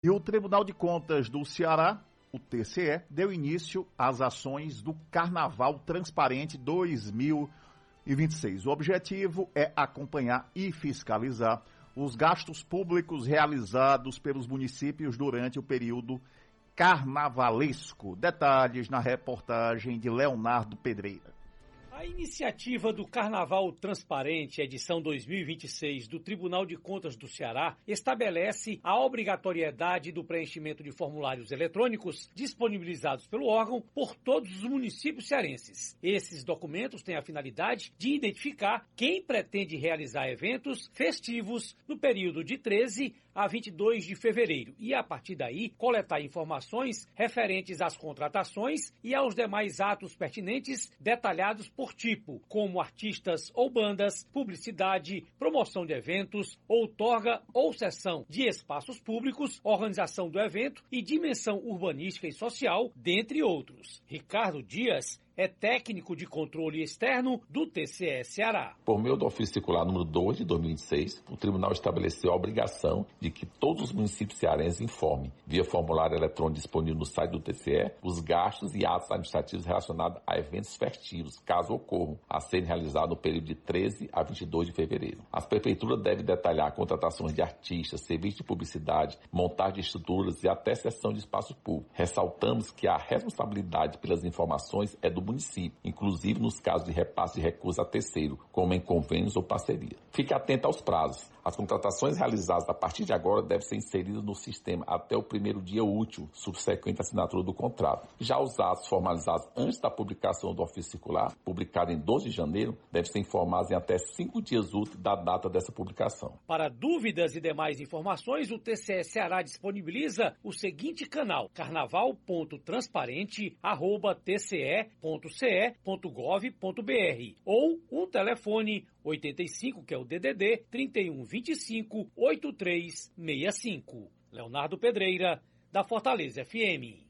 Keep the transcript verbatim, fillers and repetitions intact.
E o Tribunal de Contas do Ceará, o T C E, deu início às ações do Carnaval Transparente dois mil e vinte e seis. O objetivo é acompanhar e fiscalizar os gastos públicos realizados pelos municípios durante o período carnavalesco. Detalhes na reportagem de Leonardo Pedreira. A iniciativa do Carnaval Transparente, edição dois mil e vinte e seis, do Tribunal de Contas do Ceará, estabelece a obrigatoriedade do preenchimento de formulários eletrônicos disponibilizados pelo órgão por todos os municípios cearenses. Esses documentos têm a finalidade de identificar quem pretende realizar eventos festivos no período de treze a vinte e dois de fevereiro e, a partir daí, coletar informações referentes às contratações e aos demais atos pertinentes detalhados por tipo, como artistas ou bandas, publicidade, promoção de eventos, outorga ou cessão de espaços públicos, organização do evento e dimensão urbanística e social, dentre outros. Ricardo Dias é técnico de controle externo do T C E Ceará. Por meio do ofício circular número dois de dois mil e vinte e seis, o tribunal estabeleceu a obrigação de que todos os municípios cearenses informem, via formulário eletrônico disponível no site do T C E, os gastos e atos administrativos relacionados a eventos festivos, caso ocorram, a serem realizados no período de treze a vinte e dois de fevereiro. As prefeituras devem detalhar contratações de artistas, serviços de publicidade, montagem de estruturas e até cessão de espaço público. Ressaltamos que a responsabilidade pelas informações é do município, inclusive nos casos de repasse de recursos a terceiro, como em convênios ou parceria. Fique atento aos prazos. As contratações realizadas a partir de agora devem ser inseridas no sistema até o primeiro dia útil subsequente à assinatura do contrato. Já os atos formalizados antes da publicação do ofício circular, publicado em doze de janeiro, devem ser informados em até cinco dias úteis da data dessa publicação. Para dúvidas e demais informações, o T C E Ceará disponibiliza o seguinte canal: carnaval ponto transparente arroba t c e ponto c e ponto gov ponto b r ou o telefone oitenta e cinco, que é o D D D, trinta e um, vinte e cinco, oitenta e três, sessenta e cinco. Leonardo Pedreira, da Fortaleza F M.